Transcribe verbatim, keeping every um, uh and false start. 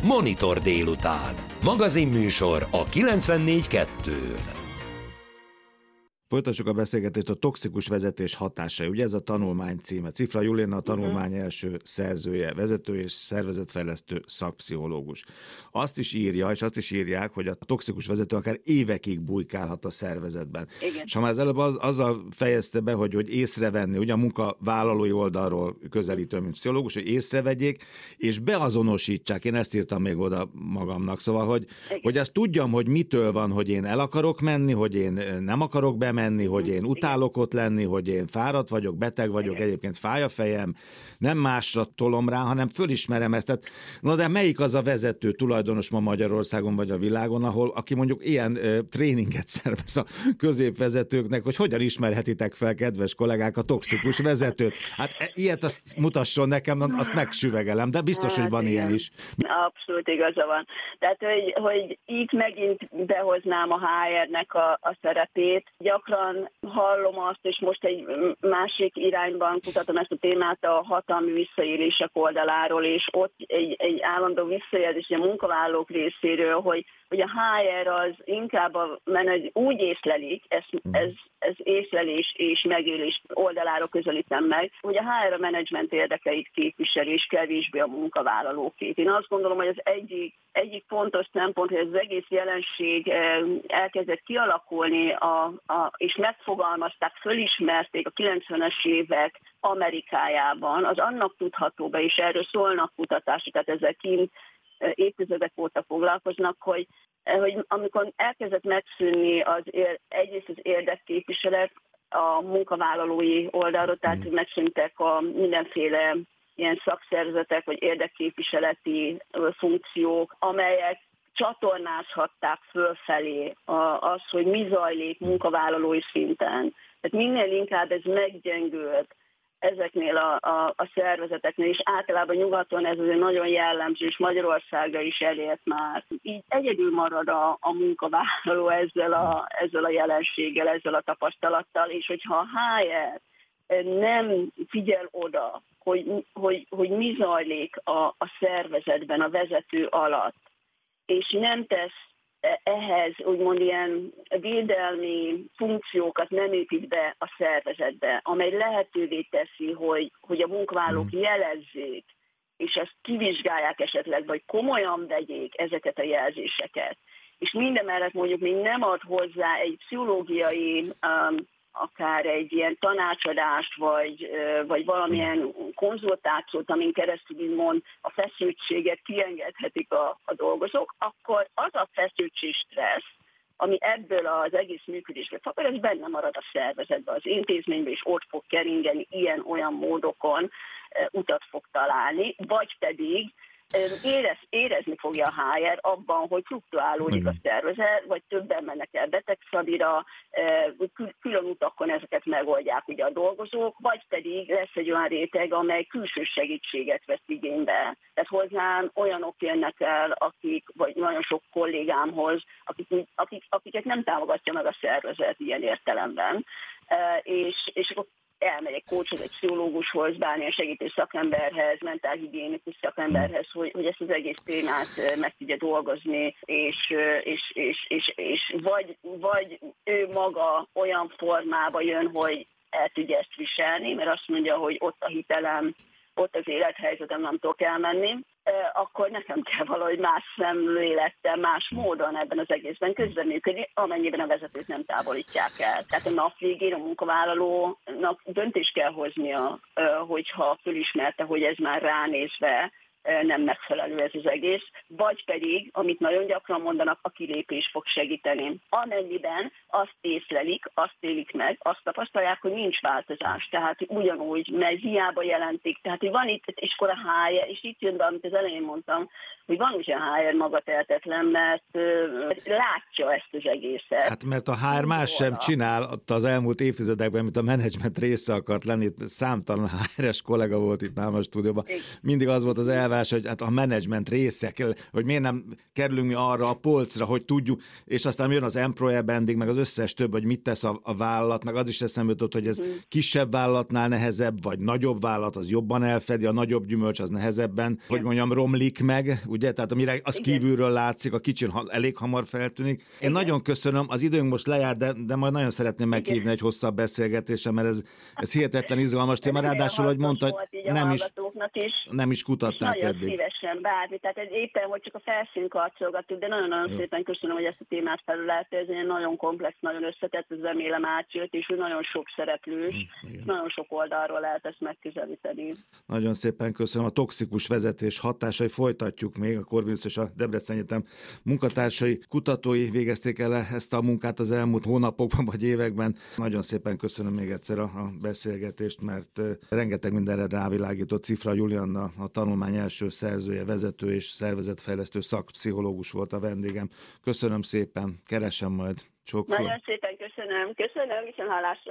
Monitor délután. Magazinműsor a kilencvennégy kettő. Folytassuk a beszélgetést a toxikus vezetés hatásai. Ugye ez a tanulmány címe. Cifra Juléna a tanulmány uh-huh. első szerzője, vezető és szervezetfejlesztő szakpszichológus. Azt is írja, és azt is írják, hogy a toxikus vezető akár évekig bujkálhat a szervezetben. Igen. És ha már az előbb az, azzal fejezte be, hogy, hogy észrevenni, ugye a munkavállalói oldalról közelítő, mint pszichológus, hogy észrevegyék, és beazonosítsák. Én ezt írtam még oda magamnak. Szóval, hogy, hogy azt tudjam, hogy mitől van, hogy én el akarok menni, hogy én nem akarok bemenni, menni, hogy én utálok ott lenni, hogy én fáradt vagyok, beteg vagyok, igen. Egyébként fáj a fejem, nem másra tolom rá, hanem fölismerem ezt. Tehát, na de melyik az a vezető tulajdonos ma Magyarországon vagy a világon, ahol, aki mondjuk ilyen ö, tréninget szervez a középvezetőknek, hogy hogyan ismerhetitek fel, kedves kollégák, a toxikus vezetőt? Hát e, ilyet azt mutasson nekem, azt megsüvegelem, de biztos, hát, hogy van igen. Ilyen is. Abszolút igaza van. Tehát, hogy, hogy itt megint behoznám a há er-nek a, a szerepét. Gyakran hallom azt, és most egy másik irányban kutatom ezt a témát a hatalmi visszaélések oldaláról, és ott egy, egy állandó visszajelzés a munkavállalók részéről, hogy, hogy a há er az inkább a menedzs úgy észlelik, ez, ez, ez észlelés és megélés oldaláról közelítem meg, hogy a há er a menedzsment érdekeit képviseli, és kevésbé a munkavállalókét. Én azt gondolom, hogy az egyik, egyik fontos szempont, hogy az egész jelenség elkezdett kialakulni, a, a, és megfogalmazták, fölismerték a kilencvenes évek Amerikájában, az annak tudható be, és erről szólnak kutatások, tehát ezek kint évtizedek óta foglalkoznak, hogy, hogy amikor elkezdett megszűnni az ér, egyrészt az érdekképviselet a munkavállalói oldalról, tehát mm. megszűntek a mindenféle ilyen szakszervezetek vagy érdekképviseleti funkciók, amelyek csatornázhatták fölfelé az, hogy mi zajlik munkavállalói szinten. Tehát minél inkább ez meggyengült ezeknél a, a, a szervezeteknél, és általában nyugaton ez azért nagyon jellemző, és Magyarországra is elért már. Így egyedül marad a, a munkavállaló ezzel a, ezzel a jelenséggel, ezzel a tapasztalattal, és hogyha a há er nem figyel oda, hogy, hogy, hogy mi zajlik a, a szervezetben, a vezető alatt, és nem tesz ehhez úgymond ilyen védelmi funkciókat nem épít be a szervezetbe, amely lehetővé teszi, hogy, hogy a munkavállalók jelezzék, és ezt kivizsgálják esetleg, vagy komolyan vegyék ezeket a jelzéseket. És mindemellett mondjuk még nem ad hozzá egy pszichológiai um, akár egy ilyen tanácsadást, vagy, vagy valamilyen konzultációt, amin keresztül úgymond a feszültséget kiengedhetik a, a dolgozók, akkor az a feszültség, stressz, ami ebből az egész működésből fakad, ez benne marad a szervezetben, az intézményben, és ott fog keringeni, ilyen-olyan módokon utat fog találni, vagy pedig Érez, érezni fogja a há er abban, hogy fluktuálódik a szervezet, vagy többen mennek el betegszabira, külön utakon ezeket megoldják ugye a dolgozók, vagy pedig lesz egy olyan réteg, amely külső segítséget vesz igénybe. Tehát hozzám olyanok jönnek el, akik, vagy nagyon sok kollégámhoz, akik, akik, akiket nem támogatja meg a szervezet ilyen értelemben, és, és akkor elmegy egy coachhoz, egy pszichológushoz, bármilyen segítő szakemberhez, mentálhigiénikus szakemberhez, hogy, hogy ezt az egész témát meg tudja dolgozni, és, és, és, és, és vagy, vagy ő maga olyan formába jön, hogy el tudja ezt viselni, mert azt mondja, hogy ott a hitelem, ott az élethelyzetem, nem tudok elmenni, akkor nekem kell valahogy más szemlélettel, más módon ebben az egészben közreműködni, amennyiben a vezetőt nem távolítják el. Tehát a nap végén a munkavállalónak döntést kell hoznia, hogyha fölismerte, hogy ez már ránézve nem megfelelő ez az egész, vagy pedig, amit nagyon gyakran mondanak, a kilépés fog segíteni. Amennyiben azt észlelik, azt élik meg, azt tapasztalják, hogy nincs változás, tehát ugyanúgy, mert hiába jelentik, tehát hogy van itt, és akkor a há er, és itt jön be, amit az elején mondtam, hogy van ugyan há er magatehetetlen, mert uh, látja ezt az egészet. Hát mert a há er más sem csinál az elmúlt évtizedekben, mint a menedzsment része akart lenni. Számtalan há er-es kollega volt itt nálam a stúdióban. Mindig az volt az elvárás, felvás, hogy hát a menedzsment része, hogy miért nem kerülünk mi arra a polcra, hogy tudjuk, és aztán jön az employer branding, meg az összes több, hogy mit tesz a, a vállalat, meg az is eszembe jutott, hogy ez hmm. kisebb vállalatnál nehezebb, vagy nagyobb vállalat, az jobban elfedi, a nagyobb gyümölcs az nehezebben, igen. hogy mondjam, romlik meg, ugye, tehát amire az igen. kívülről látszik, a kicsin elég hamar feltűnik. Én igen. nagyon köszönöm, az időnk most lejár, de, de majd nagyon szeretném meghívni igen. egy hosszabb beszélgetésre, mert ez, ez hihetetlen izgalmas téma, ráadásul, hogy mondta, hogy nem is, is, nem is kutatták nagyon eddig. Nagyon szívesen, bármi, tehát ez éppen, hogy csak a felszín karcolgatjuk, de nagyon-nagyon Jó. szépen köszönöm, hogy ezt a témát felül lehet, ez egy nagyon komplex, nagyon összetett, ez remélem átjött, és nagyon sok szereplős, igen. nagyon sok oldalról lehet ezt megközelíteni. Nagyon szépen köszönöm. A toxikus vezetés hatásai folytatjuk még, a Corvinus és a Debreceni Egyetem munkatársai, kutatói végezték el ezt a munkát az elmúlt hónapokban vagy években. Nagyon szépen köszönöm még egyszer a, a beszélgetést, mert rengeteg mindenre rávilágított. Cifra Julianna, a tanulmány első szerzője, vezető és szervezetfejlesztő szakpszichológus volt a vendégem. Köszönöm szépen, keresem majd. Csókolom. Nagyon szépen köszönöm. Köszönöm, viszont hallásra.